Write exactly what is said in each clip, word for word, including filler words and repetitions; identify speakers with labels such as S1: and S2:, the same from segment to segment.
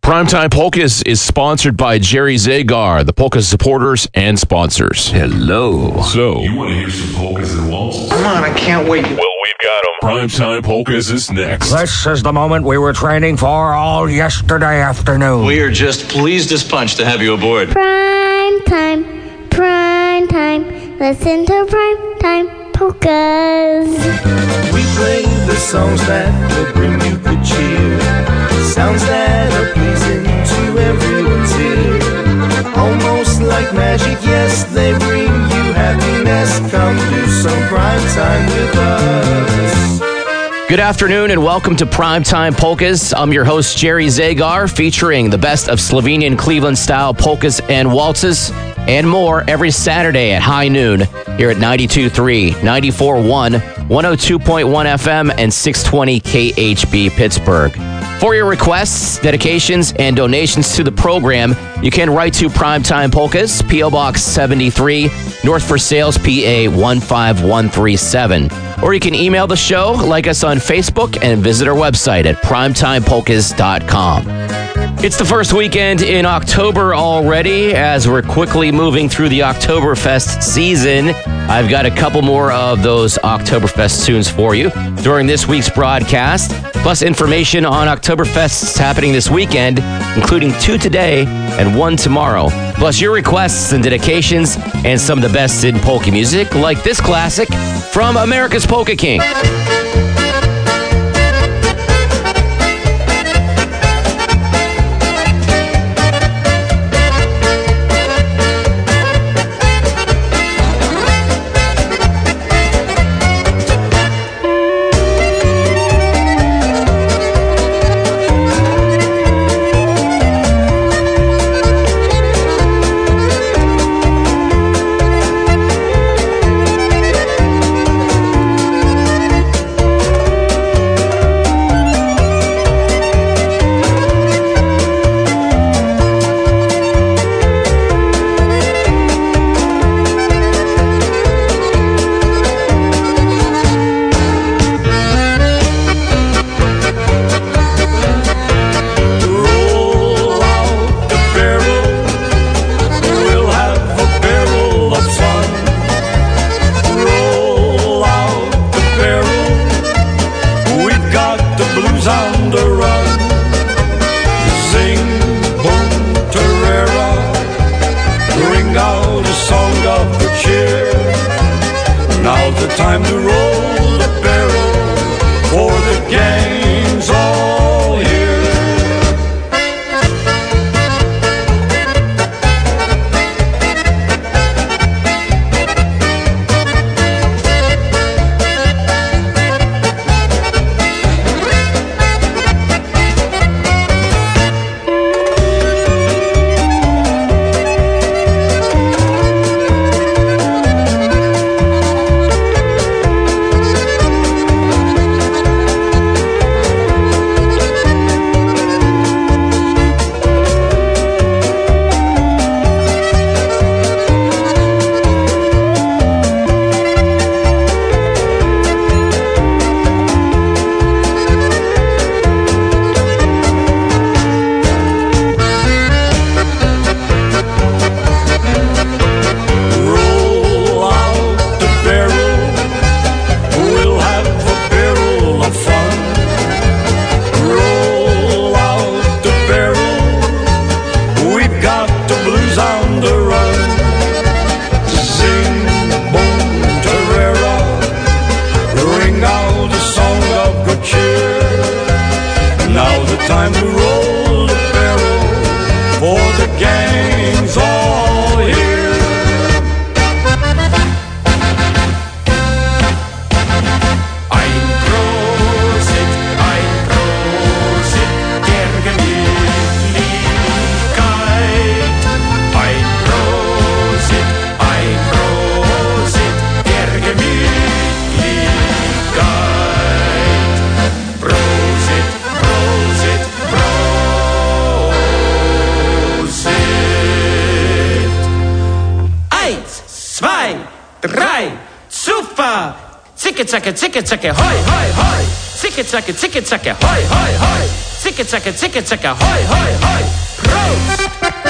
S1: Primetime Polkas is sponsored by Jerry Zagar, the Polka supporters and sponsors.
S2: Hello.
S1: So,
S3: You want to hear some polkas and waltzes?
S4: Come on, I can't wait.
S3: Well, we've got them. Primetime Polkas is next.
S5: This is the moment we were training for all yesterday afternoon.
S6: We are just pleased as punch to have you aboard.
S7: Prime time, prime time. Listen to prime time polkas.
S8: We play the songs that will bring you good cheer. Sounds that are pleasing to everyone's ear. Almost like magic, yes, they bring you happiness. Come do some prime time with us.
S2: Good afternoon and welcome to Primetime Polkas. I'm your host, Jerry Zagar, featuring the best of Slovenian Cleveland-style polkas and waltzes and more every Saturday at high noon here at ninety-two point three, ninety-four point one, one oh two point one F M, and six twenty K H B Pittsburgh. For your requests, dedications, and donations to the program, you can write to Primetime Polkas, P O Box seventy-three, North Versailles, P A one five one three seven. Or you can email the show, like us on Facebook, and visit our website at primetime polkas dot com. It's the first weekend in October already, as we're quickly moving through the Oktoberfest season. I've got a couple more of those Oktoberfest tunes for you during this week's broadcast, plus information on Oktoberfests happening this weekend, including two today and one tomorrow, plus your requests and dedications and some of the best in polka music, like this classic from America's Polka King.
S8: Time to roll the barrel, for the gang's all here. Time to roll the barrel, for the gang's all here. Ein Prosit, ein Prosit der Gemütlichkeit. Ein Prosit, ein Prosit der Gemütlichkeit. Prosit, Prosit.
S9: Drei, super, zicke zacke, zicke zacke, hoi, hoi, hoi, zicke zacke, zicke zacke, hoi, hoi, hoi, zicka, zacka, zicka, zacka, hoi, hoi, hoi. Proost!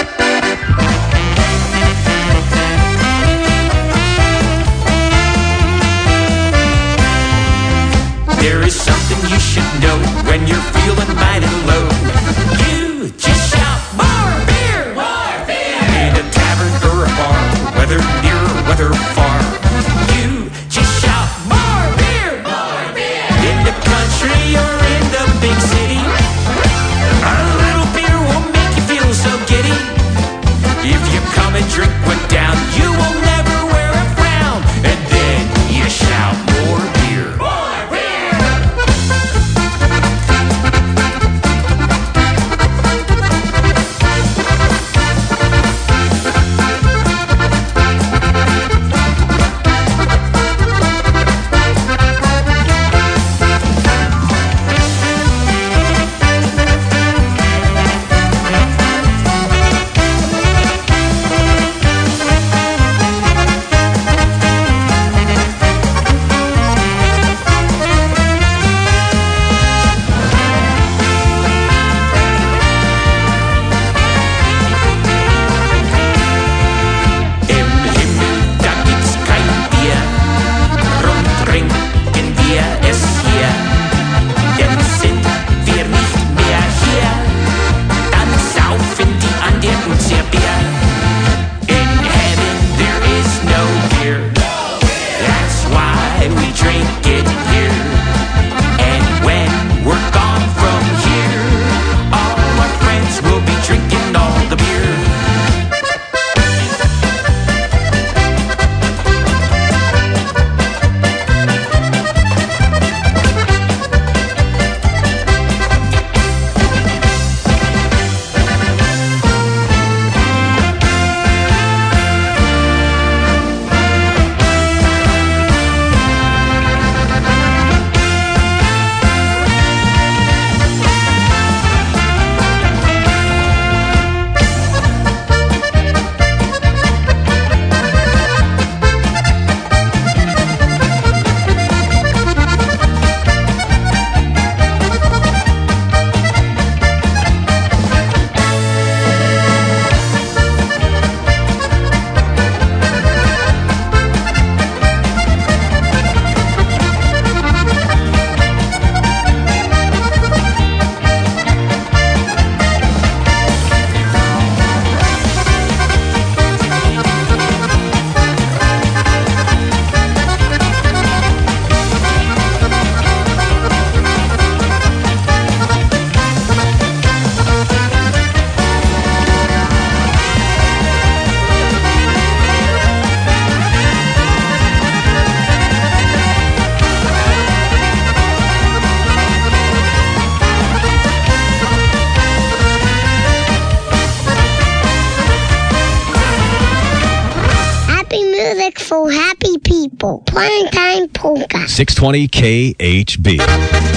S9: There is something you should know when you're feeling mighty low. You just shout, more beer! More beer! In a tavern or a bar, whether near or whether far. You just shout, more beer! More beer! In the country or in the big city, a little beer will make you feel so giddy. If you come and drink one down, you will never wear a frown. And then you shout, more beer! More beer!
S7: For happy people. Primetime Polka.
S4: six twenty K H B.
S8: Oh,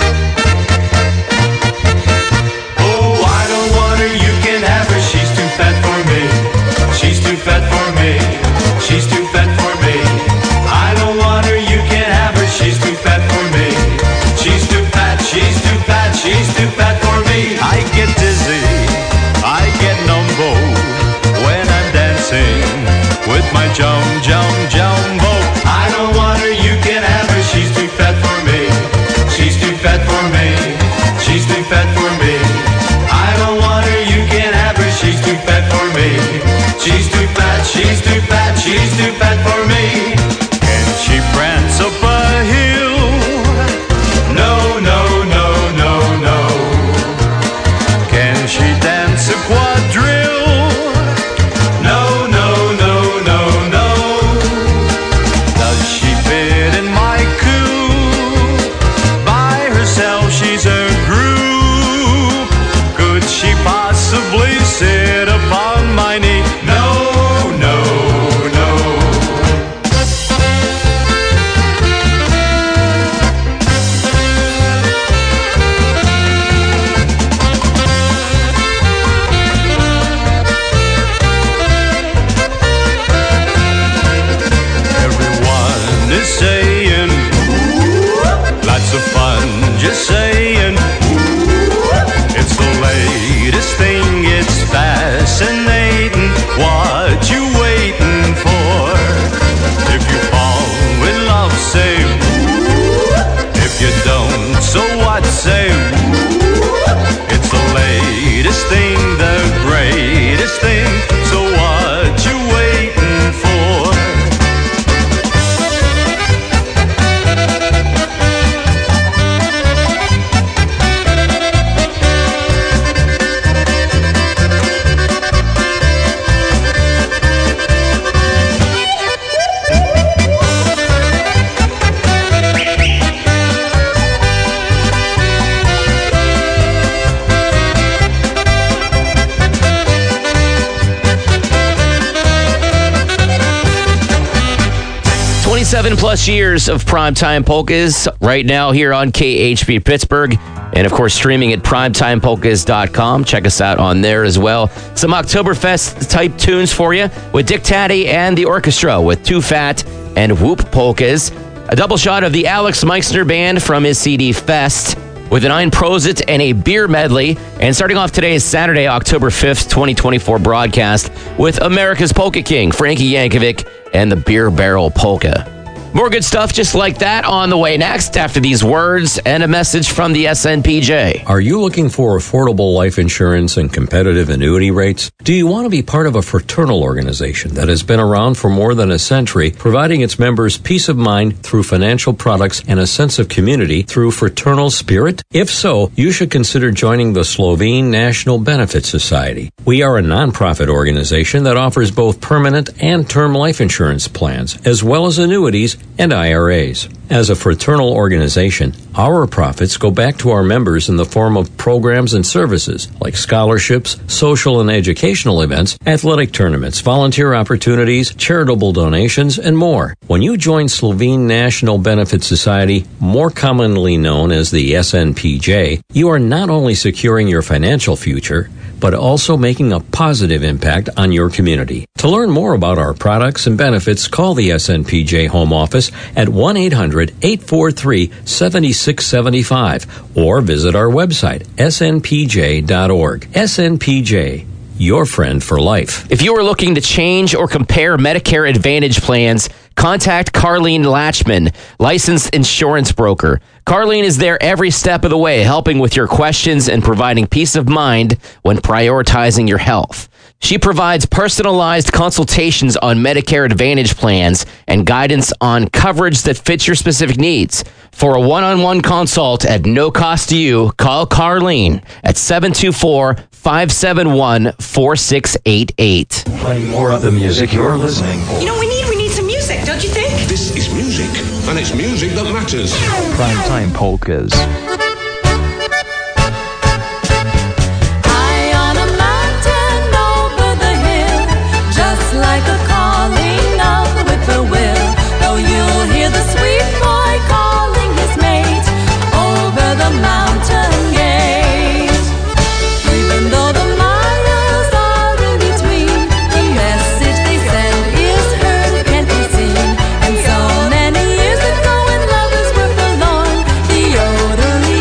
S8: I don't want her, you can have her. She's too fat for me. She's too fat for me. She's too fat for me. I don't want her, you can have her. She's too fat for me. She's too fat, she's too fat, she's too fat for me.
S10: I get dizzy, I get numbo when I'm dancing with my jump, jump, jumbo.
S8: I don't want her, you can have her. She's too fat for me. She's too fat for me. She's too fat for me. I don't want her, you can have her. She's too fat for me. She's too fat, she's too fat, she's too fat for me.
S10: Can she prance up a hill?
S8: No, no, no, no, no.
S10: Can she dance a quadrille?
S8: No, no, no, no, no.
S10: Does she fit in my coupe? By herself she's a group. Could she possibly sit upon my knee?
S8: No, no, no.
S10: Everyone is saying, lots of fun, just saying. It's the
S2: twenty-seven plus years of primetime polkas right now here on K H B Pittsburgh. And of course, streaming at primetime polkas dot com. Check us out on there as well. Some Oktoberfest type tunes for you with Dick Taddy and the orchestra with Too Fat and Whoop Polkas. A double shot of the Alex Meixner Band from his C D Fest with an Ein Prosit and a beer medley. And starting off today's Saturday, October fifth, twenty twenty-four broadcast with America's Polka King, Frankie Yankovic, and the Beer Barrel Polka. More good stuff just like that on the way next after these words and a message from the S N P J.
S11: Are you looking for affordable life insurance and competitive annuity rates? Do you want to be part of a fraternal organization that has been around for more than a century, providing its members peace of mind through financial products and a sense of community through fraternal spirit? If so, you should consider joining the Slovene National Benefit Society. We are a nonprofit organization that offers both permanent and term life insurance plans, as well as annuities and I R As. As a fraternal organization, our profits go back to our members in the form of programs and services like scholarships, social and educational events, athletic tournaments, volunteer opportunities, charitable donations, and more. When you join Slovene National Benefit Society, more commonly known as the S N P J, you are not only securing your financial future, but also making a positive impact on your community. To learn more about our products and benefits, call the S N P J Home Office at one eight hundred, eight four three, seven six seven five or visit our website, S N P J dot org. S N P J, your friend for life.
S2: If you are looking to change or compare Medicare Advantage plans, contact Carlene Latchman, licensed insurance broker. Carlene is there every step of the way, helping with your questions and providing peace of mind when prioritizing your health. She provides personalized consultations on Medicare Advantage plans and guidance on coverage that fits your specific needs. For a one-on-one consult at no cost to you, call Carlene at seven two four, five seven one, four six eight eight.
S12: Playing more of the music you're listening for.
S13: You know, we need we need some music, don't you think?
S14: This is music, and it's music that matters.
S4: Primetime Polkas.
S15: Like a calling of the whippoorwill, though you'll hear the sweet boy calling his mate over the mountain gate. Even though the miles are in between, the message they send is heard, can't be seen. And so many years ago when lovers were forlorn, the odor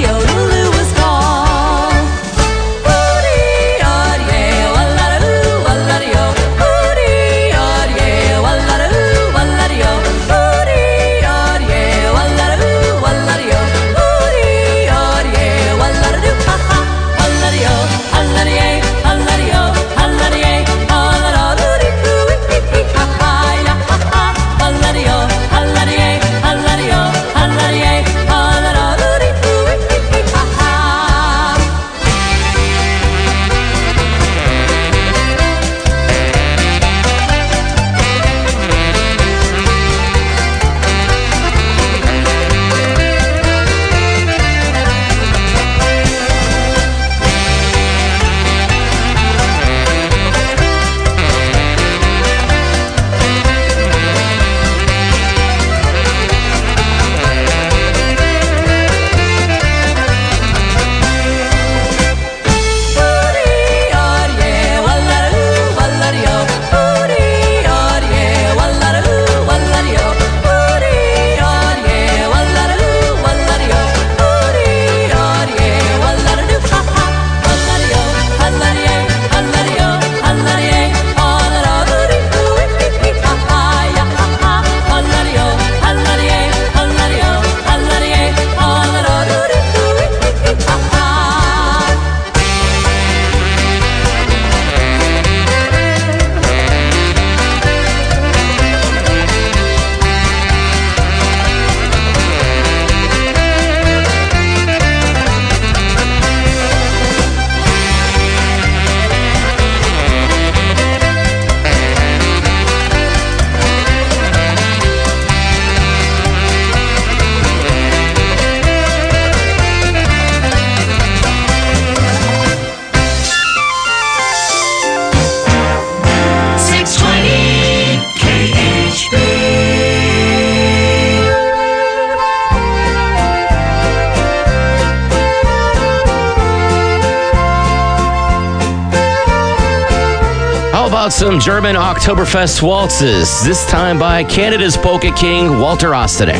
S2: How about some German Oktoberfest waltzes, this time by Canada's polka king, Walter Ostanek.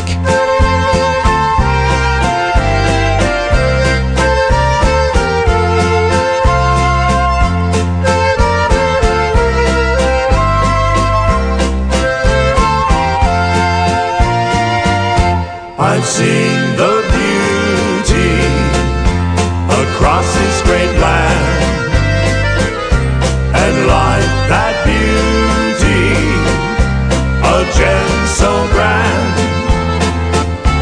S8: I've seen the beauty across this great land, and like that beauty, a gem so grand,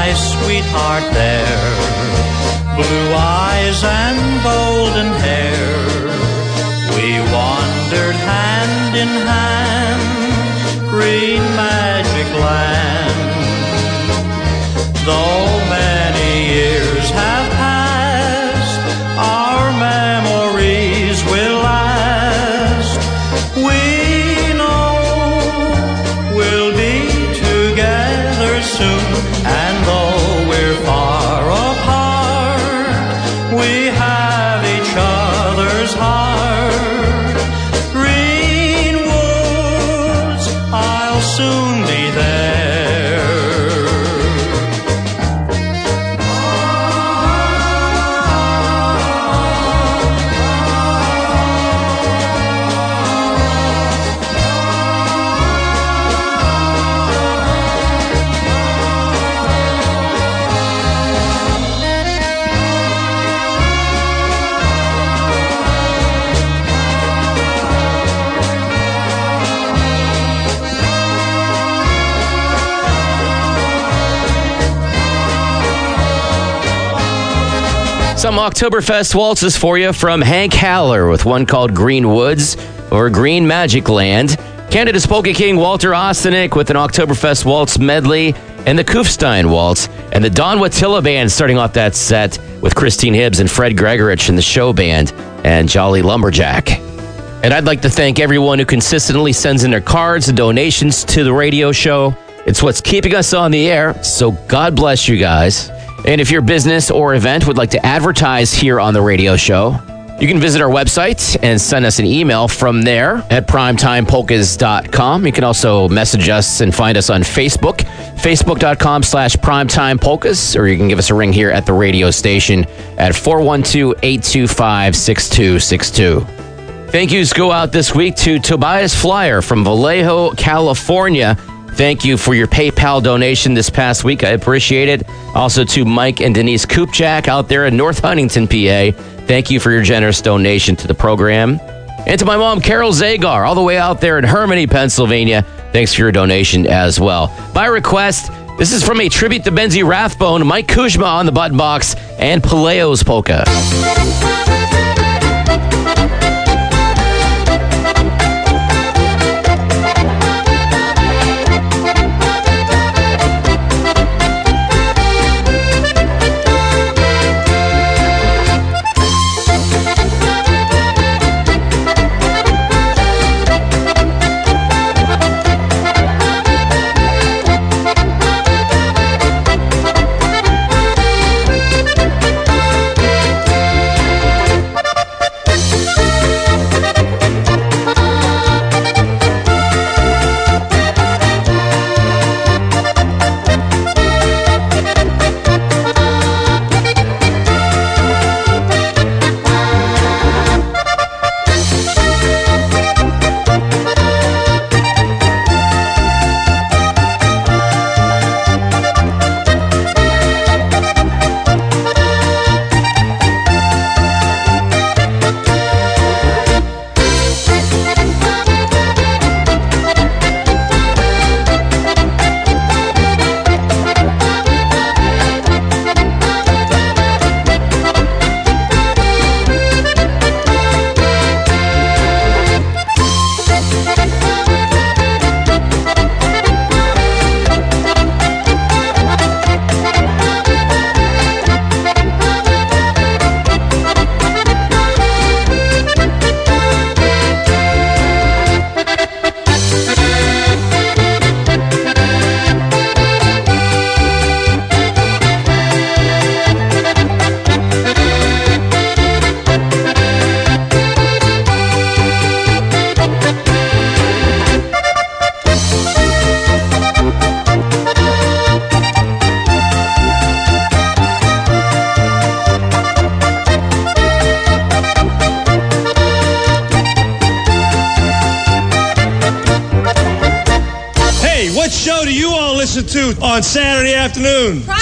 S16: my sweetheart there. Blue eyes and golden hair. We wandered hand in hand, green magic land. Though many years have passed, our memories will last. We know we'll be together soon, and though we're far apart, we have each other's heart. Green woods, I'll soon be there.
S2: Some Oktoberfest waltzes for you from Hank Haller with one called Green Woods or Green Magic Land. Canada's Polka King Walter Ostanek with an Oktoberfest waltz medley and the Kufstein Waltz. And the Don Wattila Band starting off that set with Christine Hibbs and Fred Gregorich and the Show Band and Jolly Lumberjack. And I'd like to thank everyone who consistently sends in their cards and donations to the radio show. It's what's keeping us on the air, so God bless you guys. And if your business or event would like to advertise here on the radio show, you can visit our website and send us an email from there at primetime polkas dot com. You can also message us and find us on Facebook, facebook.com slash primetimepolkas, or you can give us a ring here at the radio station at four one two, eight two five, six two six two. Thank yous go out this week to Tobias Flyer from Vallejo, California. Thank you for your PayPal donation this past week. I appreciate it. Also to Mike and Denise Kupchak out there in North Huntington, P A. Thank you for your generous donation to the program. And to my mom, Carol Zagar, all the way out there in Hermione, Pennsylvania. Thanks for your donation as well. By request, this is from a tribute to Benzie Rathbone, Mike Kuzma on the button box, and Paleo's Polka.
S17: What show do you all listen to on Saturday afternoon?
S18: Jack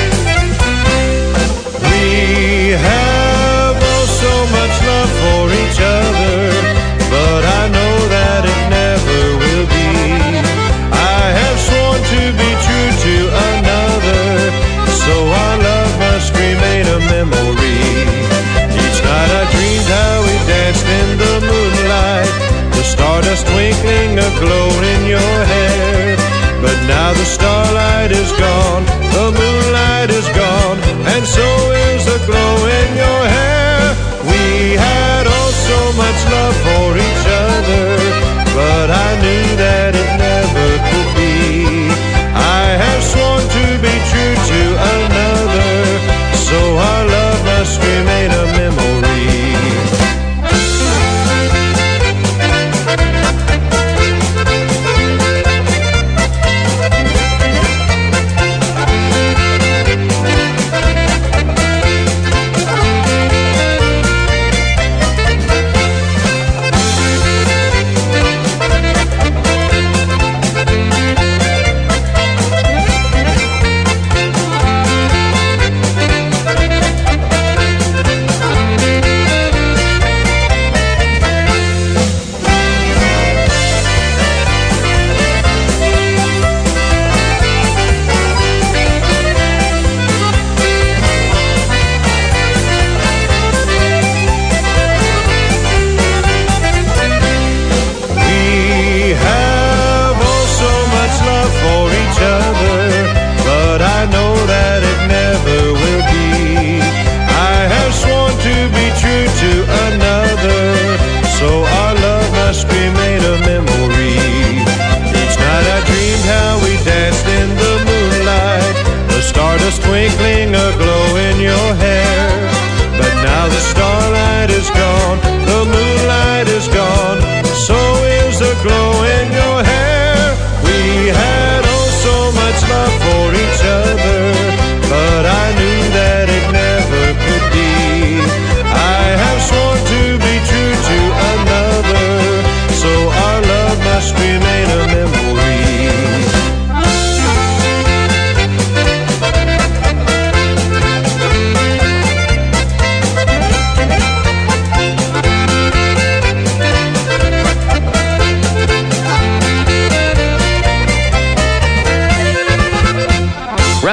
S8: We have oh so much love for each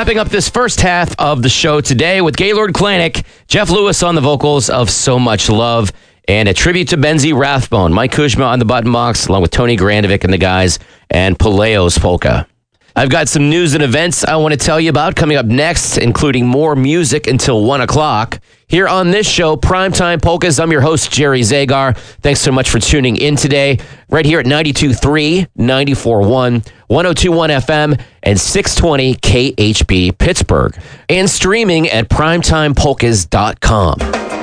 S2: wrapping up this first half of the show today with Gaylord Klanick, Jeff Lewis on the vocals of So Much Love, and a tribute to Benzie Rathbone, Mike Kuzma on the button box, along with Tony Grandovic and the guys, and Paleo's Polka. I've got some news and events I want to tell you about coming up next, including more music until one o'clock. Here on this show, Primetime Polkas, I'm your host, Jerry Zagar. Thanks so much for tuning in today, right here at ninety-two point three, ninety-four point one, one oh two point one F M, and six twenty K H B Pittsburgh, and streaming at primetime polkas dot com.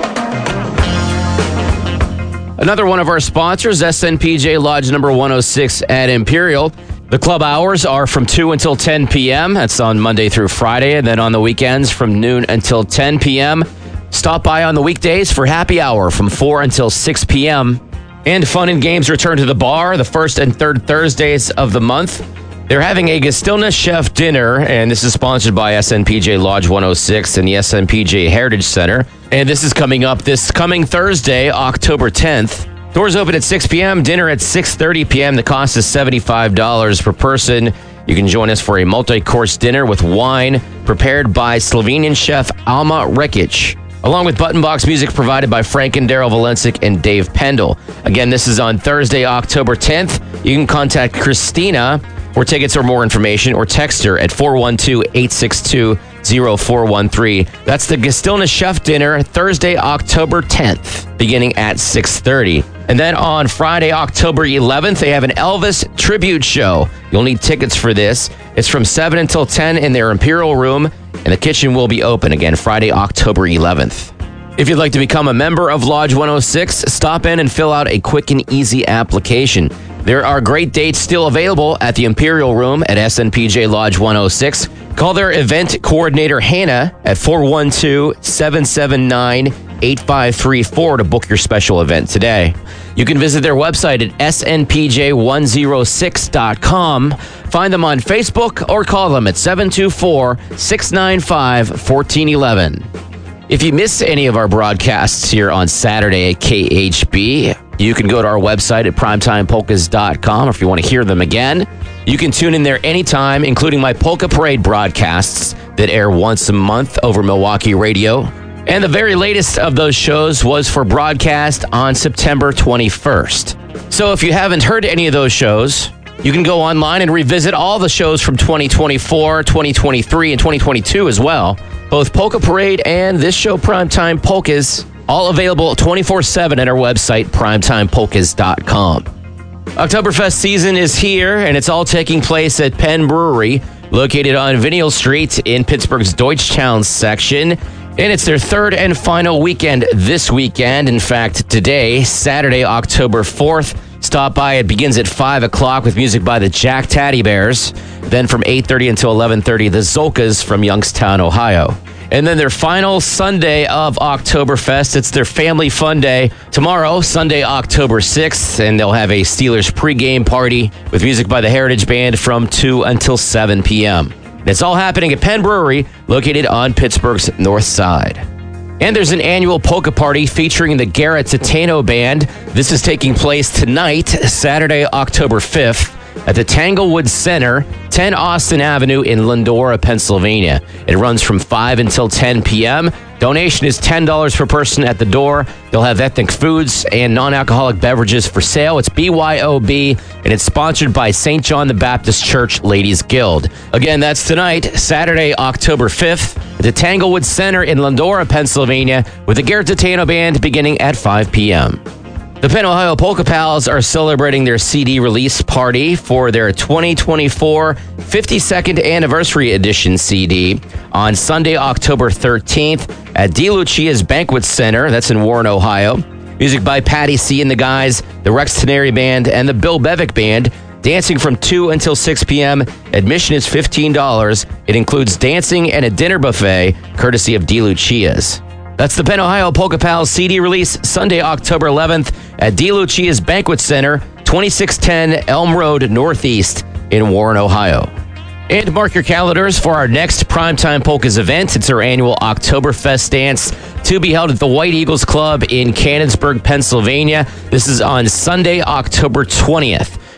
S2: Another one of our sponsors, S N P J Lodge number one oh six at Imperial. The club hours are from two until ten p.m. That's on Monday through Friday, and then on the weekends from noon until ten p.m. Stop by on the weekdays for happy hour from four until six p.m. And fun and games return to the bar the first and third Thursdays of the month. They're having a Gestilna Chef dinner, and this is sponsored by S N P J Lodge one oh six and the S N P J Heritage Center. And this is coming up this coming Thursday, October tenth. Doors open at six p.m., dinner at six thirty p.m. The cost is seventy-five dollars per person. You can join us for a multi-course dinner with wine prepared by Slovenian chef Alma Rekic, along with button box music provided by Frank and Daryl Valencic and Dave Pendle. Again, this is on Thursday, October tenth. You can contact Christina for tickets or more information, or text her at four one two, eight six two, zero four one three. That's the Gestilna Chef dinner, Thursday, October tenth, beginning at six thirty. And then on Friday, October eleventh, they have an Elvis tribute show. You'll need tickets for this. It's from seven until ten in their Imperial Room, and the kitchen will be open again Friday, October eleventh. If you'd like to become a member of Lodge one oh six, stop in and fill out a quick and easy application. There are great dates still available at the Imperial Room at S N P J Lodge one oh six. Call their event coordinator, Hannah, at four one two, seven seven nine, eight five three four to book your special event today. You can visit their website at S N P J one oh six dot com. Find them on Facebook or call them at seven two four, six nine five, one four one one. If you miss any of our broadcasts here on Saturday at K H B, you can go to our website at primetime polkas dot com. If you want to hear them again, you can tune in there anytime, including my Polka Parade broadcasts that air once a month over Milwaukee Radio. And the very latest of those shows was for broadcast on September twenty-first. So if you haven't heard any of those shows, you can go online and revisit all the shows from twenty twenty-four, twenty twenty-three, and twenty twenty-two as well. Both Polka Parade and this show, Primetime Polkas, all available twenty-four seven at our website, primetime polkas dot com. Oktoberfest season is here, and it's all taking place at Penn Brewery, located on Vinyl Street in Pittsburgh's Deutschtown section. And it's their third and final weekend this weekend. In fact, today, Saturday, October fourth, stop by. It begins at five o'clock with music by the Jack Taddy Bears. Then from eight thirty until eleven thirty, the Zolkas from Youngstown, Ohio. And then their final Sunday of Oktoberfest, it's their family fun day. Tomorrow, Sunday, October sixth, and they'll have a Steelers pregame party with music by the Heritage Band from two until seven p.m. It's all happening at Penn Brewery, located on Pittsburgh's north side. And there's an annual polka party featuring the Garrett Tatano Band. This is taking place tonight, Saturday, October fifth, at the Tanglewood Center, ten Austin Avenue in Lindora, Pennsylvania. It runs from five until ten p.m. Donation is ten dollars per person at the door. They'll have ethnic foods and non-alcoholic beverages for sale. It's B Y O B, and it's sponsored by Saint John the Baptist Church Ladies Guild. Again, that's tonight, Saturday, October fifth, at the Tanglewood Center in Lindora, Pennsylvania, with the Garrett Tatano Band beginning at five p.m. The Penn Ohio Polka Pals are celebrating their C D release party for their twenty twenty-four fifty-second Anniversary Edition C D on Sunday, October thirteenth at De Lucia's Banquet Center. That's in Warren, Ohio. Music by Patty C. and the Guys, the Rex Teneri Band, and the Bill Bevick Band. Dancing from two until six p.m. Admission is fifteen dollars. It includes dancing and a dinner buffet, courtesy of De Lucia's. That's the Penn Ohio Polka Pals C D release, Sunday, October eleventh at De Lucia's Banquet Center, twenty-six ten Elm Road Northeast in Warren, Ohio. And mark your calendars for our next Primetime Polkas event. It's our annual Oktoberfest dance to be held at the White Eagles Club in Canonsburg, Pennsylvania. This is on Sunday, October twentieth.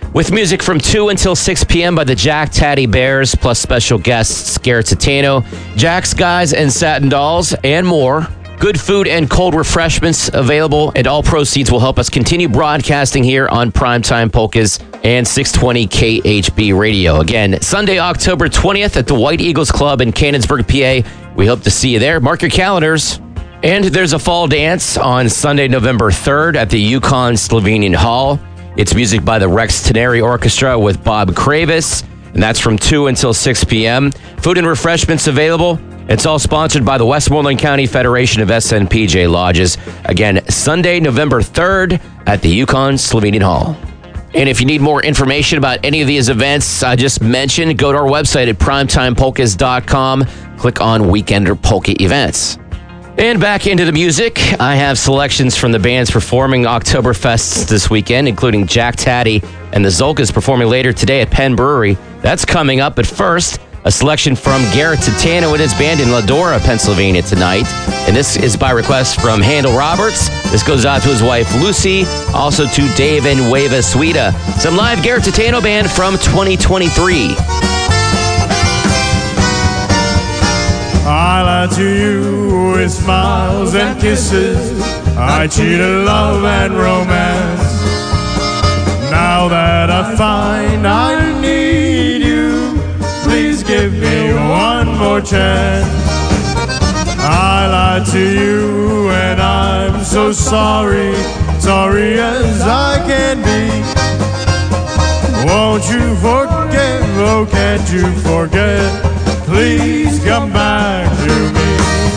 S2: with music from two until six p.m. by the Jack Taddy Bears, plus special guests Garrett Tatano, Jack's Guys and Satin Dolls, and more. Good food and cold refreshments available, and all proceeds will help us continue broadcasting here on Primetime Polkas and six twenty K H B Radio. Again, Sunday, October twentieth at the White Eagles Club in Canonsburg, P A. We hope to see you there. Mark your calendars. And there's a fall dance on Sunday, November third at the Yukon Slovenian Hall. It's music by the Rex Teneri Orchestra with Bob Kravis, and that's from two until six p.m. Food and refreshments available. It's all sponsored by the Westmoreland County Federation of S N P J Lodges. Again, Sunday, November third at the Yukon Slovenian Hall. And if you need more information about any of these events I just mentioned, go to our website at primetime polkas dot com. Click on Weekender Polka Events. And back into the music, I have selections from the bands performing Oktoberfests this weekend, including Jack Taddy and the Zolkas performing later today at Penn Brewery. That's coming up. But first, a selection from Garrett Tatano and his band in Ladora, Pennsylvania tonight. And this is by request from Handel Roberts. This goes out to his wife Lucy, also to Dave and Weva Sweda. Some live Garrett Tatano band from twenty twenty-three.
S16: I lied to you with smiles and kisses. I cheated love and romance. Now that I find I need you, please give me one more chance. I lied to you and I'm so sorry, sorry as I can be. Won't you forget, oh can't you forget? Please come back to me.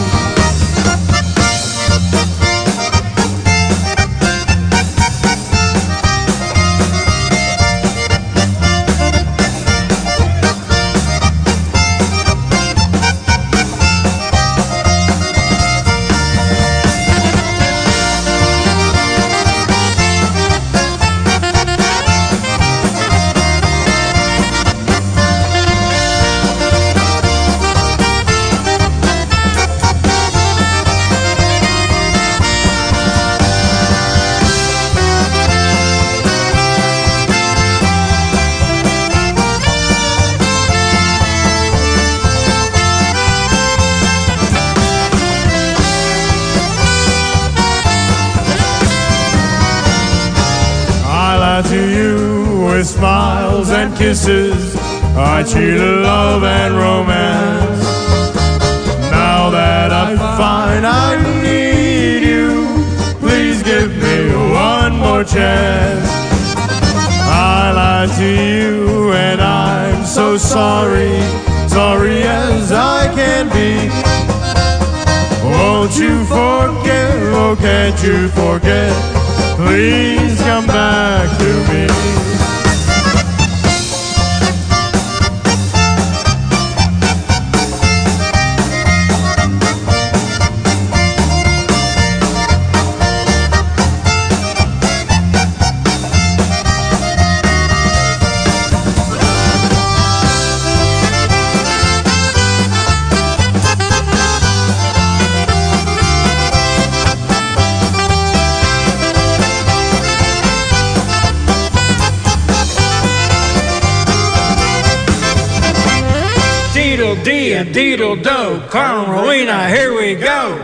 S16: To you with smiles and kisses, I cheated love and romance. Now that I find I need you, please give me one more chance. I lied to you and I'm so sorry, sorry as I can be. Won't you forget, oh can't you forget? Please come back to me. Dee and Deedle Do, Carmen Rowena, here we go.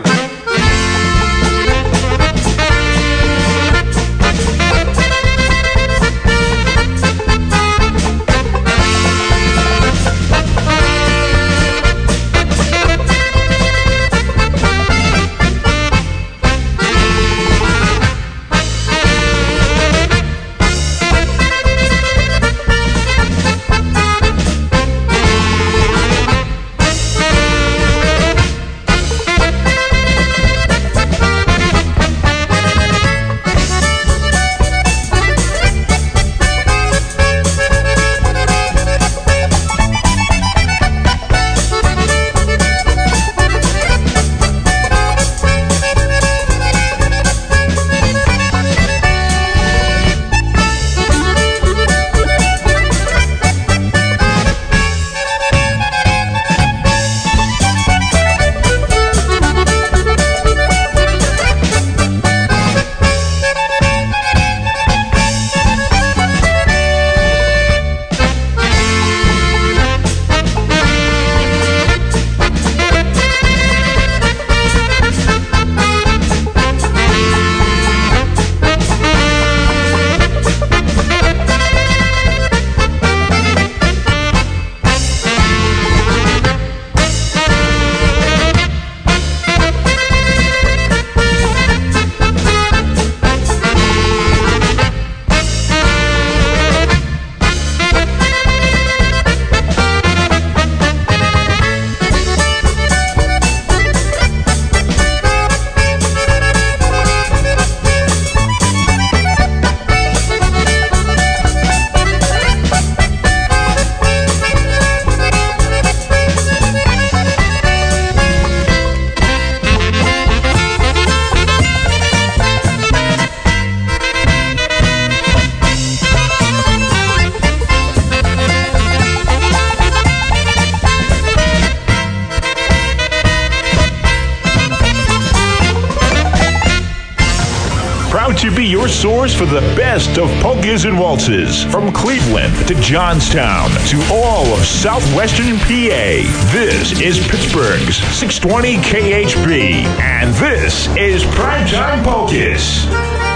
S18: your source for the best of polkas and waltzes. From Cleveland to Johnstown to all of southwestern P A. This is Pittsburgh's six twenty K H B. And this is Primetime Polkas.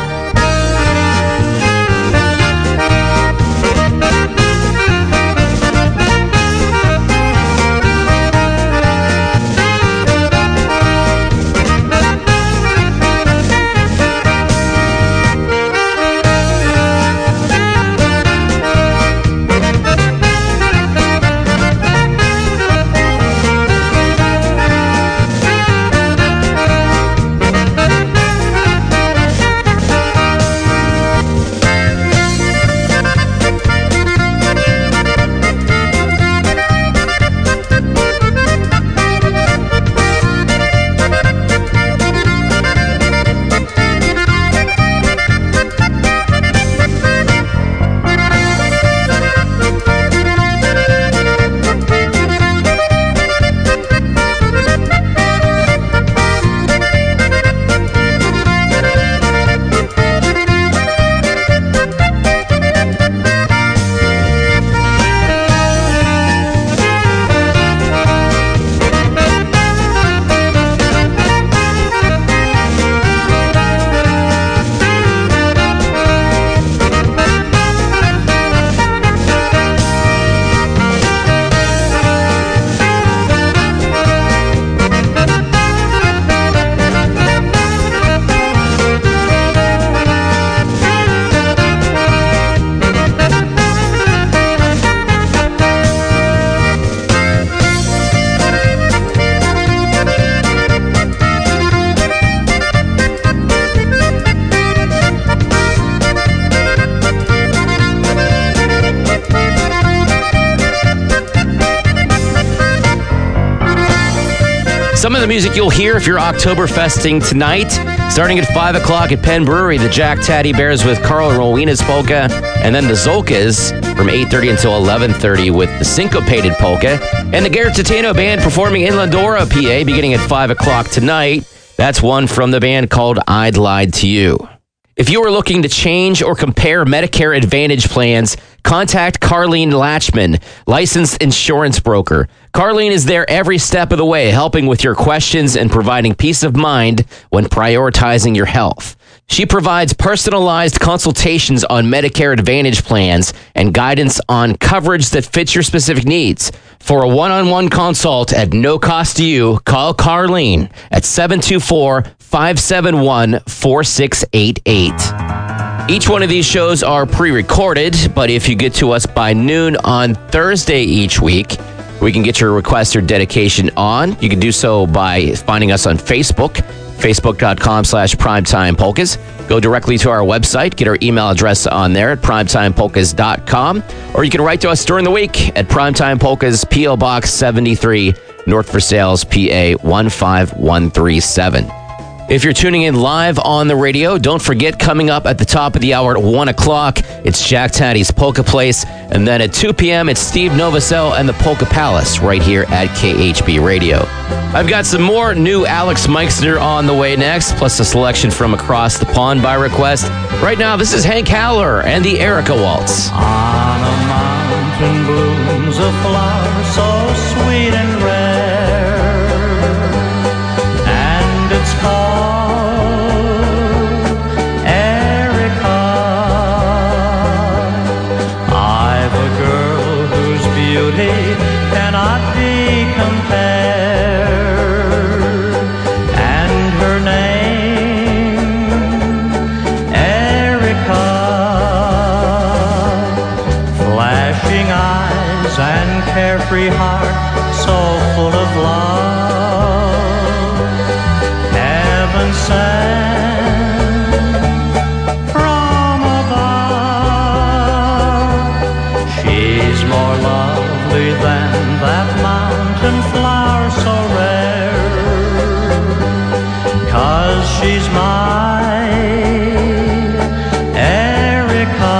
S2: Some of the music you'll hear if you're Oktoberfesting tonight, starting at five o'clock at Penn Brewery, the Jack Taddy Bears with Carl and Rowena's Polka, and then the Zolkas from eight thirty until eleven thirty with the Syncopated Polka, and the Garrett Titano Band performing in Lindora, P A, beginning at five o'clock tonight. That's one from the band called I'd Lied to You. If you are looking to change or compare Medicare Advantage plans, contact Carlene Latchman, licensed insurance broker. Carlene is there every step of the way, helping with your questions and providing peace of mind when prioritizing your health. She provides personalized consultations on Medicare Advantage plans and guidance on coverage that fits your specific needs. For a one-on-one consult at no cost to you, call Carlene at seven two four, five seven one, four six eight eight. Each one of these shows are pre-recorded, but if you get to us by noon on Thursday each week, we can get your request or dedication on. You can do so by finding us on Facebook, facebook.com slash primetime polkas. Go directly to our website, get our email address on there at primetime polkas dot com, or you can write to us during the week at Primetime Polkas, P O Box seventy-three, North Versailles, P A one five one three seven. If you're tuning in live on the radio, don't forget, coming up at the top of the hour at one o'clock, it's Jack Taddy's Polka Place. And then at two p.m., it's Steve Novosel and the Polka Palace right here at K H B Radio. I've got some more new Alex Meixner on the way next, plus a selection from across the pond by request. Right now, this is Hank Haller and the Erica Waltz.
S8: On a mountain blooms a flower so sweet and rare, and it's called cannot be compared, and her name, Erica. Flashing eyes and carefree heart, so full of love, heaven sent from above. She's more lovely than that mountain flower so rare, 'cause she's my Erica.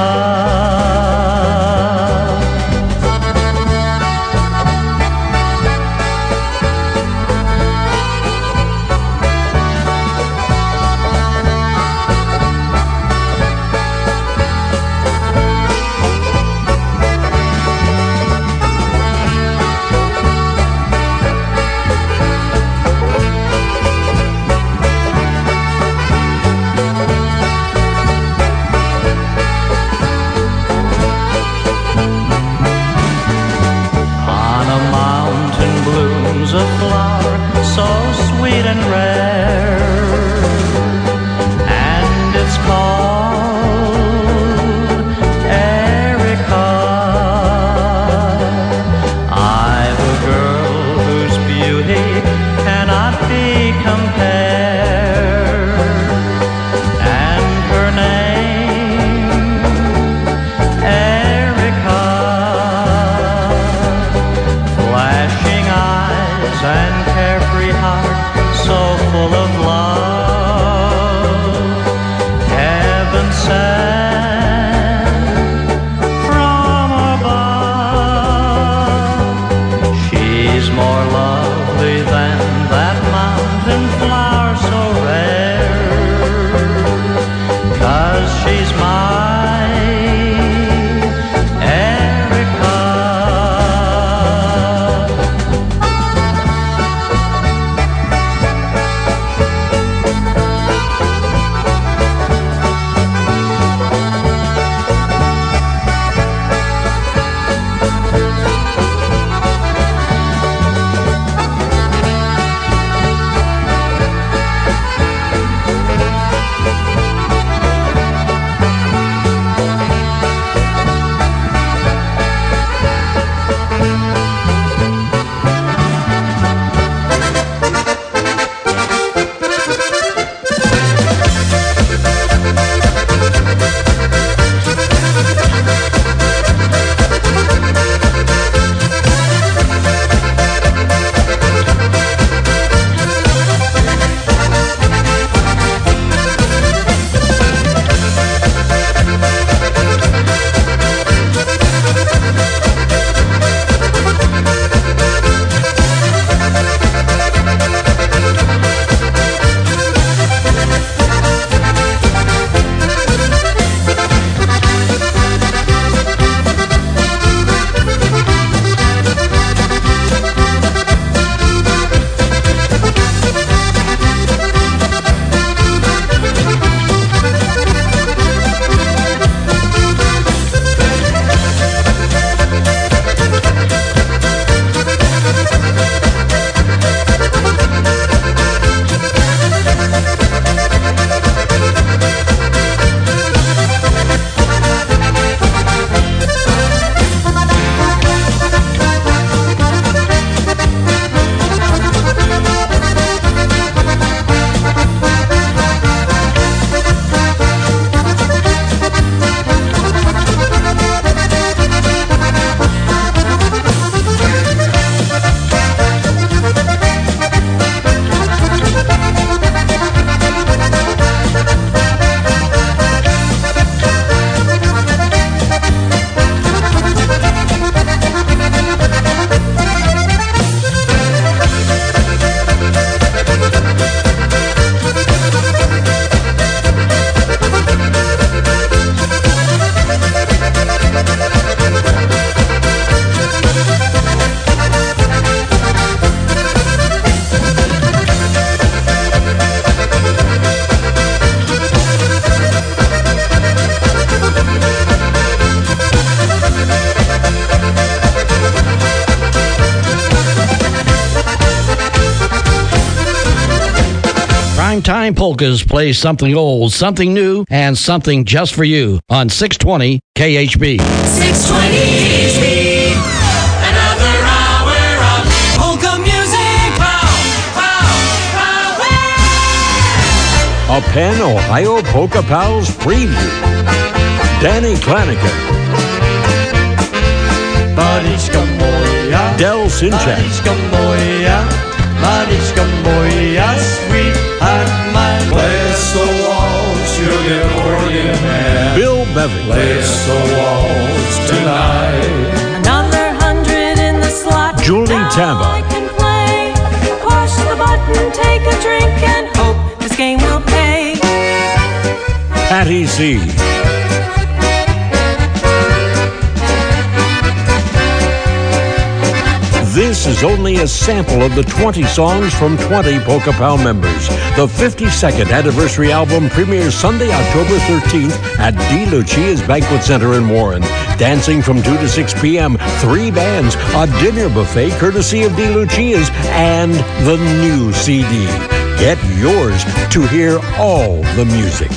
S19: Primetime Polkas plays something old, something new, and something just for you on six twenty K H B.
S9: six twenty K H B. Another hour of polka music. Pow, pow, pow.
S20: A Penn, Ohio Polka Pals preview. Danny Klaniken.
S16: Mariczka moja,
S20: Del Sinchak.
S16: Mariczka moja, Mariczka moja, sweetheart mine. Play so waltz, you'll get organ man.
S20: Bill Bevy.
S16: Play so waltz tonight.
S15: Another hundred in the slot.
S20: Julie
S15: Now
S20: Tamba.
S15: I can play. Push the button, take a drink, and hope this game will pay.
S20: Patty C. This is only a sample of the twenty songs from twenty Polka Pal members. The fifty-second anniversary album premieres Sunday, October thirteenth at D. Lucia's Banquet Center in Warren. Dancing from two to six p.m., three bands, a dinner buffet courtesy of D. Lucia's, and the new C D. Get yours to hear all the music.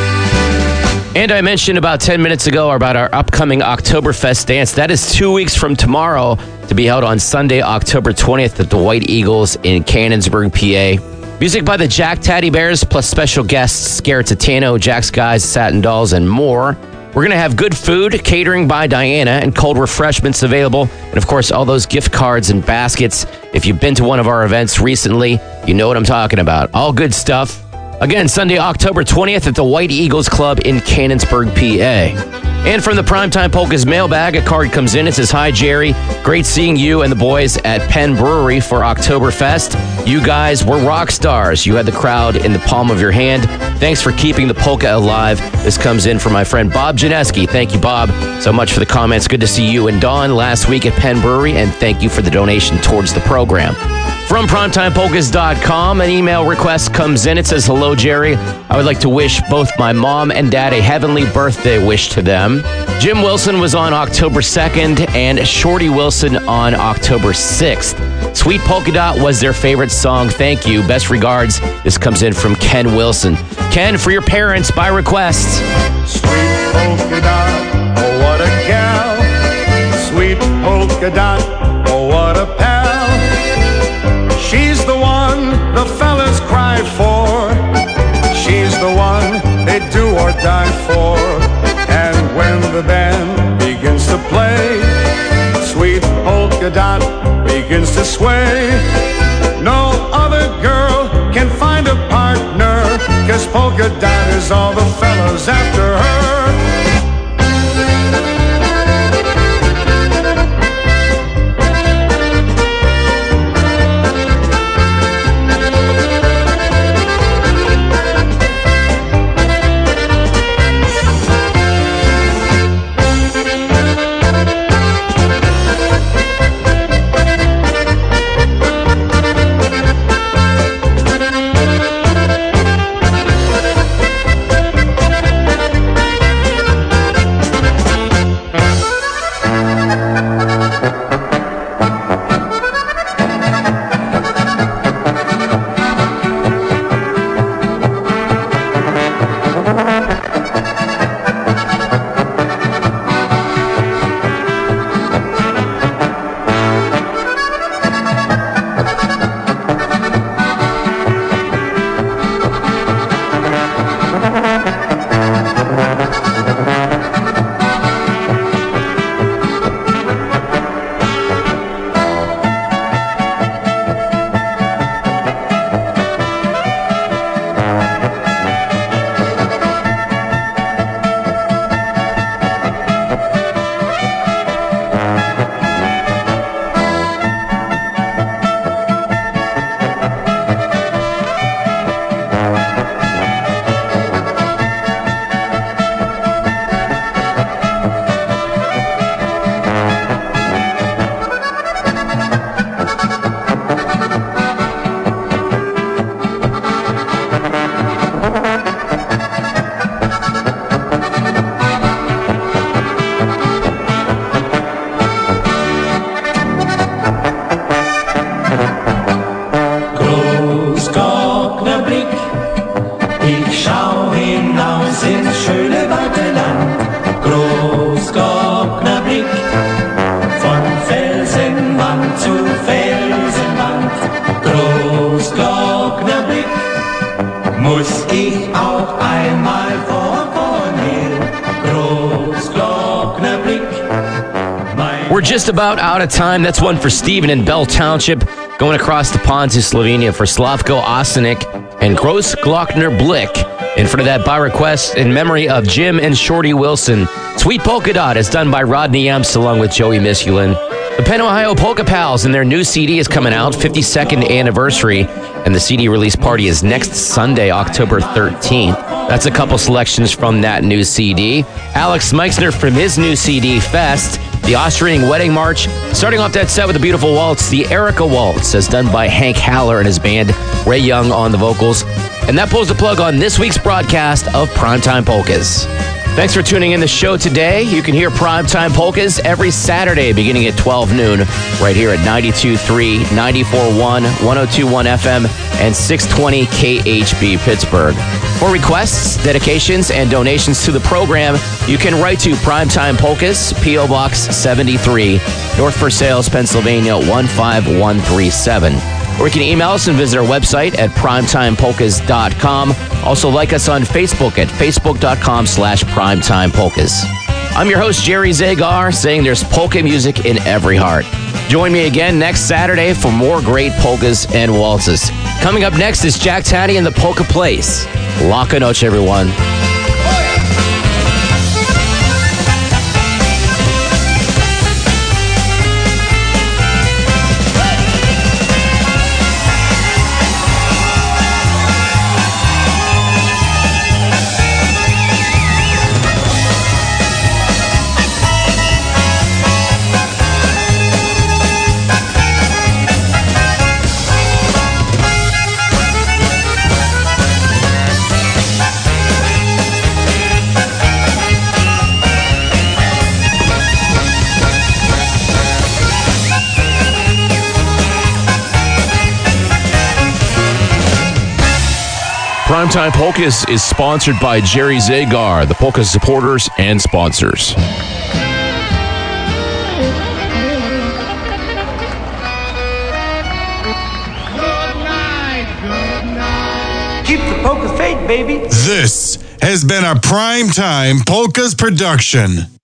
S2: And I mentioned about ten minutes ago about our upcoming Oktoberfest dance. That is two weeks from tomorrow to be held on Sunday, October twentieth at the White Eagles in Cannonsburg, P A. Music by the Jack Teddy Bears, plus special guests Garrett Tatano, Jack's Guys, Satin Dolls, and more. We're going to have good food, catering by Diana, and cold refreshments available. And, of course, all those gift cards and baskets. If you've been to one of our events recently, you know what I'm talking about. All good stuff. Again, Sunday, October twentieth at the White Eagles Club in Cannonsburg, P A. And from the Primetime Polkas mailbag, a card comes in. It says, "Hi, Jerry. Great seeing you and the boys at Penn Brewery for Oktoberfest. You guys were rock stars. You had the crowd in the palm of your hand. Thanks for keeping the polka alive." This comes in from my friend Bob Janeski. Thank you, Bob, so much for the comments. Good to see you and Dawn last week at Penn Brewery, and thank you for the donation towards the program. From primetime polkas dot com, an email request comes in. It says, "Hello, Jerry. I would like to wish both my mom and dad a heavenly birthday wish to them. Jim Wilson was on October second and Shorty Wilson on October sixth. Sweet Polka Dot was their favorite song. Thank you. Best regards." This comes in from Ken Wilson. Ken, for your parents, by request.
S16: Sweet polka dot, oh what a gal. Sweet polka dot, oh what a pal. She's the one the fellas cry for. She's the one they do or die for. And when the band begins to play, sweet polka dot begins to sway. No other girl can find a partner, 'cause polka dot is all the fellas after her.
S2: we're just about out of time. That's one for Stephen in Bell Township. Going across the pond to Slovenia for Slavko Osenik and Gross Glockner Blick. In front of that, by request, in memory of Jim and Shorty Wilson. Sweet Polka Dot is done by Rodney Yemps along with Joey Miskulin. The Penn Ohio Polka Pals and their new C D is coming out, fifty-second anniversary, and the C D release party is next Sunday, October thirteenth. That's a couple selections from that new C D. Alex Meixner from his new C D, Fest, the Austrian Wedding March. Starting off that set with a beautiful waltz, the Erica Waltz, as done by Hank Haller and his band, Ray Young on the vocals. And that pulls the plug on this week's broadcast of Primetime Polkas. Thanks for tuning in the show today. You can hear Primetime Polkas every Saturday beginning at twelve noon right here at ninety-two point three, ninety-four point one, one oh two point one F M, and six twenty K H B Pittsburgh. For requests, dedications, and donations to the program, you can write to Primetime Polkas, P O Box seventy-three, North Versailles, Pennsylvania one five one three seven. Or you can email us and visit our website at primetime polkas dot com. Also like us on Facebook at facebook.com slash primetimepolkas. I'm your host, Jerry Zagar, saying there's polka music in every heart. Join me again next Saturday for more great polkas and waltzes. Coming up next is Jack Taddy and the Polka Place. Laka noche, everyone.
S1: Primetime Polkas is sponsored by Jerry Zagar, the Polka supporters and sponsors.
S21: Keep the polka faith, baby.
S22: This has been a Primetime Polkas production.